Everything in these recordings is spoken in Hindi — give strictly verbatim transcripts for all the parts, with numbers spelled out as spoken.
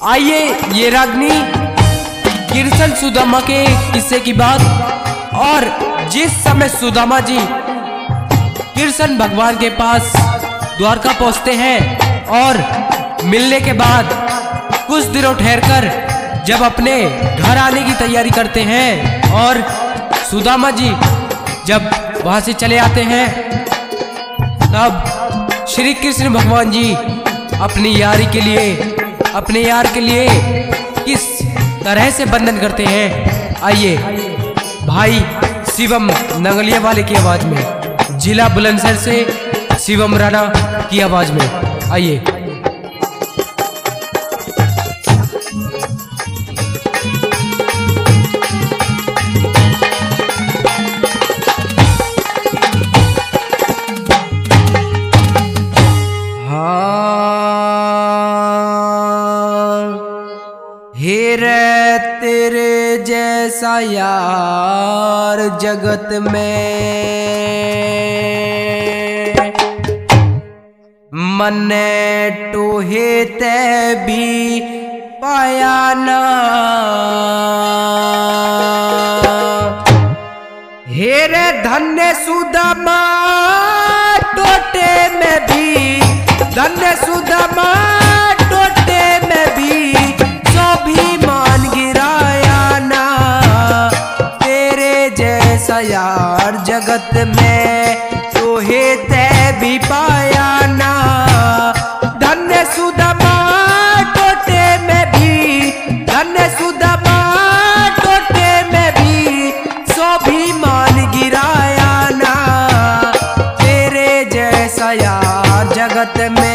आइए ये रागनी कृष्ण सुदामा के किस्से की बात। और जिस समय सुदामा जी कृष्ण भगवान के पास द्वारका पहुंचते हैं और मिलने के बाद कुछ दिनों ठहरकर जब अपने घर आने की तैयारी करते हैं और सुदामा जी जब वहां से चले आते हैं, तब श्री कृष्ण भगवान जी अपनी यारी के लिए अपने यार के लिए किस तरह से बंधन करते हैं। आइए भाई शिवम नंगलिया वाले की आवाज में, जिला बुलंदशहर से शिवम राणा की आवाज में। आइए। हेरे तेरे जैसा यार जगत में मन्ने टोहे ते भी पाया ना। हेरे धन्य सुदामा टोटे में भी, धन्य सुदामा टोटे में भी मान गिराया ना। तेरे जैसा यार जगत में तोहे ते भी पाया ना। धन्य सुदामा टोटे में भी, धन्य सुदामा टोटे में भी सो भी मान गिराया ना। तेरे जैसा यार जगत में।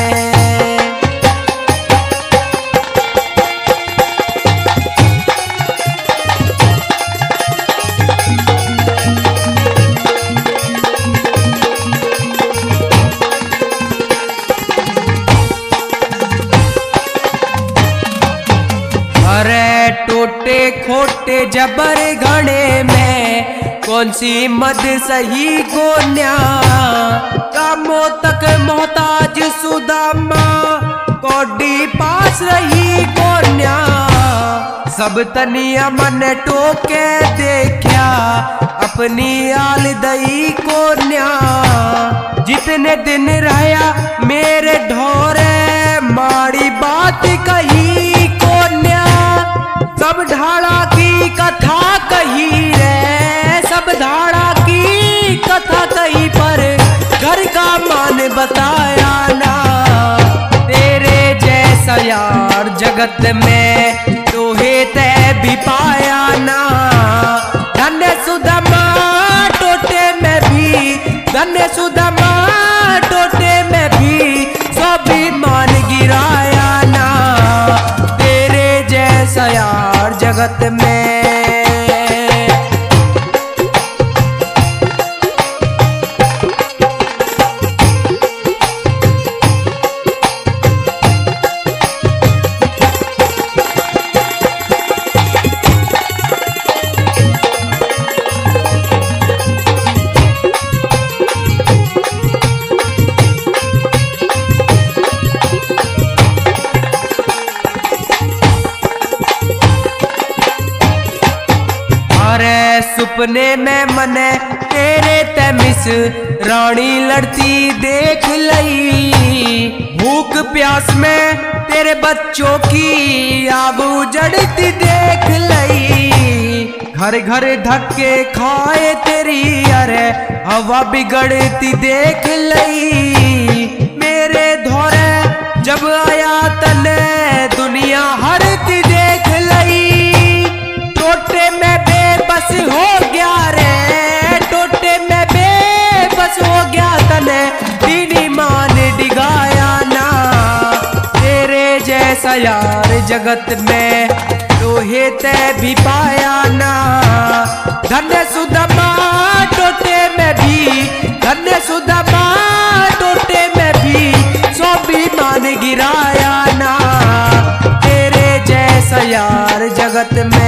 टोटे खोटे जबर घड़े में कौन सी मद सही गोन्या। कामों तक मोहताज सुदामा कोडी पास रही गोन्या। सब तनिया मन टोके देखा अपनी आल दई कोन्या। जितने दिन रहा मेरे ढोरे माड़ी बात कही कोन्या। सब ढाड़ा की कथा कही रे, सब ढाड़ा की कथा कही पर घर का मान बताया ना। तेरे जैसा यार जगत में तोहे ते भी पाया ना। धन्य सुदामा टोटे में भी, धन्य सुदामा टोटे में भी सब भी मान गिराया ना। तेरे जैसा यार जगत में। सुपने में मने तेरे तमिस रानी लड़ती देख लई। भूख प्यास में तेरे बच्चों की आब उजड़ती देख लई। घर घर धक्के खाए तेरी अरे हवा बिगड़ती देख लई। मेरे धोरे जब आया तने दुनिया हरती देख लई। टोटे में बेबस हो गया रे, टोटे में बेबस हो गया तने दीनी मान डिगाया ना। तेरे जैसा यार जगत में तोहे ते भी पाया ना। धन्य सुदामा टोटे में भी, धन्य सुदामा टोटे में भी सो भी मान गिराया ना। तेरे जैसा यार जगत में।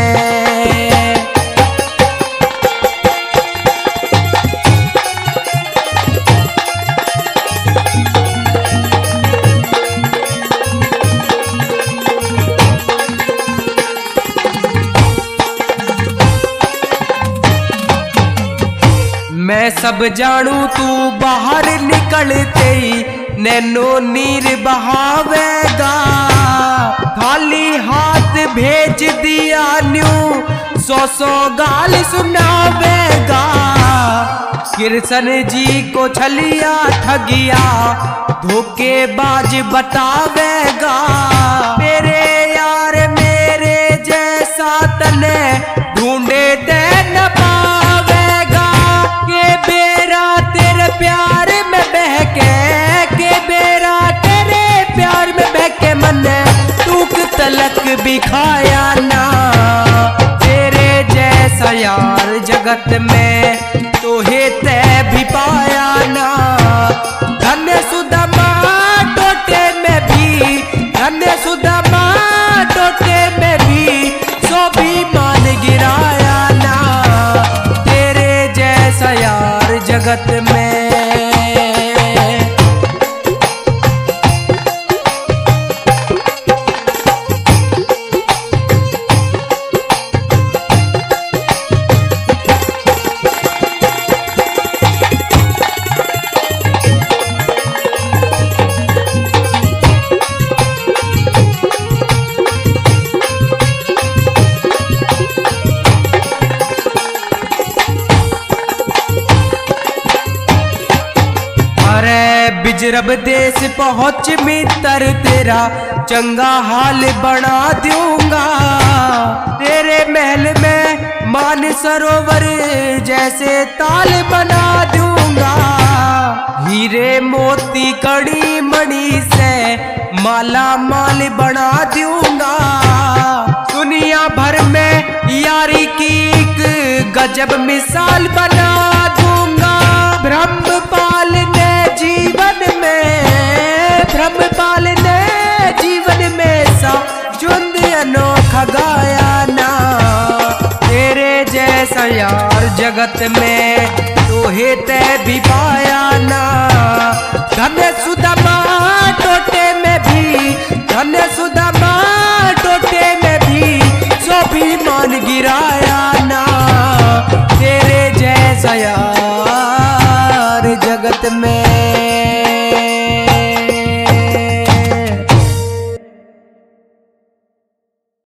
सब जानू तू बाहर निकलते ही नैनो नीर बहावेगा। खाली हाथ भेज दिया न्यू सौ सौ गाल सुनावेगा। कृष्ण जी को छलिया ठगिया धोखेबाज बतावेगा। मेरे यार मेरे जैसा तने ढूंढे दे न पावेगा। के बेरा तेरे प्यार में बहके, के बेरा तेरे प्यार में बहके मने टूक तलक भी खाया ना। तेरे जैसा यार जगत में तो हे तै भी पाया ना। धन्य सुदामा टोटे में भी, धन्य सुदामा टोटे में भी सो भी मान गिराया ना। तेरे जैसा यार जगत में। बिजरब देश पहुँच मित्र तेरा चंगा हाल बना दूंगा। तेरे महल में मान सरोवर जैसे ताल बना दूंगा। हीरे मोती कड़ी मणि से माला माल बना दूंगा। दुनिया भर में यारी की एक गजब मिसाल बना दूंगा। ब्रह्मपाल ने जीवन में, ब्रह्मपाल ने जीवन में सा जुंद अनोखा गाया ना। तेरे जैसा यार जगत में तो हे तै भी पाया ना। धन्य सुदामा टोटे में भी, धन्य सुदामा टोटे में भी सो भी मान गिराया ना। तेरे जैसा यार जगत में।